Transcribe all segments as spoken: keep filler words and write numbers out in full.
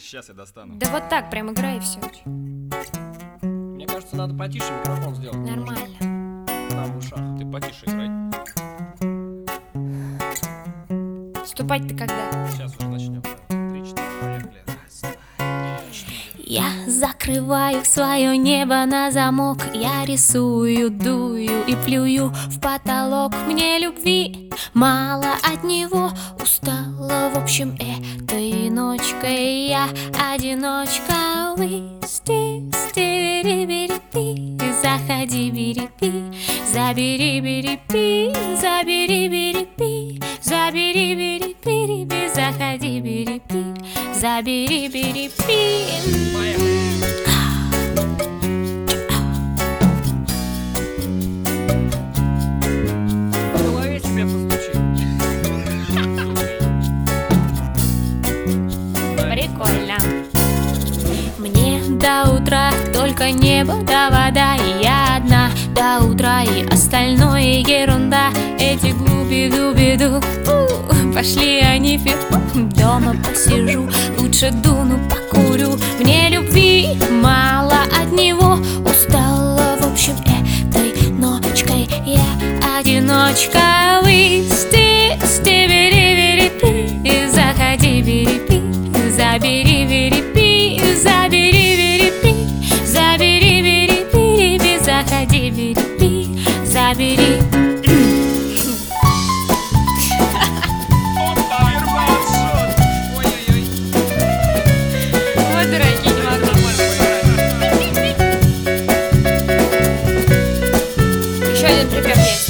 Сейчас я достану. Да вот так, прям играй и все. Мне кажется, надо потише микрофон сделать. Нормально. Там в ушах. Ты потише играй. Вступать-то когда? Сейчас уже начнем. Три-четыре, поехали. Раз, два, четыре. Я закрываю свое небо на замок. Я рисую, дую и плюю в потолок. Мне любви мало от него. Устала, в общем, этой ночкой я одиночка. Высти, стири-бири-пи, заходи, бири-пи, забери, бири-пи, забери, бири-пи, забери, бири-пи, заходи, бири-пи, забери, бири-пи. В голове тебе постучи. Прикольно. Мне до утра только небо да вода, и я одна до утра, и остальное ерунда. Эти глуби-дуби-ду, пошли они фиг, дома посижу, лучше дуну покурю. Мне любви мало от него, устала, в общем, этой ночкой я одиночка. Высти, стибери-бери-пи, заходи, бери-пи, забери, бери-пи, забери, бери-пи, забери, бери-пи, заходи, бери-пи, забери. Ой-ой-ой. Вот дураки, не могу. Еще один припев есть.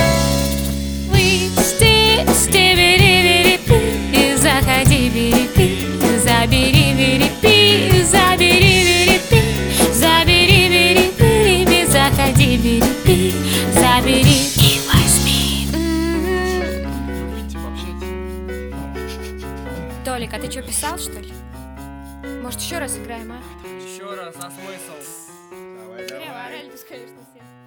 Высти, стибери-бери-пи, заходи, бери-пи, забери, бери-пи, забери, бери-пи, забери, бери-пи, заходи, бери-пи, забери и возьми. М-м-м. Выйдите, пообщайтесь. Толик, а ты что, писал, что ли? Может, еще раз играем, а? Еще раз, а смысл? Давай, Зря, давай. орали, конечно, все.